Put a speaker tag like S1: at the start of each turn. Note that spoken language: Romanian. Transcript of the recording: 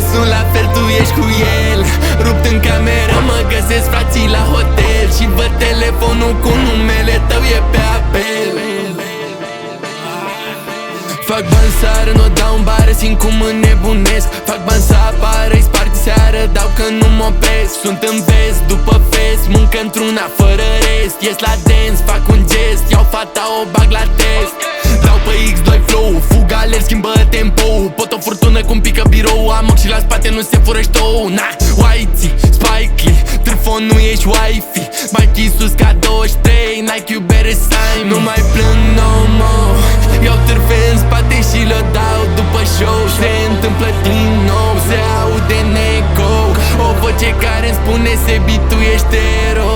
S1: sunt la fel, tu ești cu el. Rupt în cameră, mă găsesc frații la hotel și văd telefonul cu numele tău e pe apel. Fac bani seară, n-o dau în bară, simt cum înnebunesc. Fac bani să apară, îi sparg seară, dau că nu mă opresc. Sunt în vest, după fest, muncă într-una fără rest. Ies la dance, fac un gest, iau fata, o bag la test. Dau pe X2 flow, fug alerg, schimbă tempo. Pot o furtună cum pică birou, am ochi și la spate nu se fură ștou. Na, Whitey, Spike Lee, Trufon nu ești wifi. Mai sus ca 23, Nike you better sign. Nu mai plâng no more, iau târfe în spate și le dau după show. Se întâmplă din nou, se aude în eco, o voce care îmi spune Sebi, tu ești ero.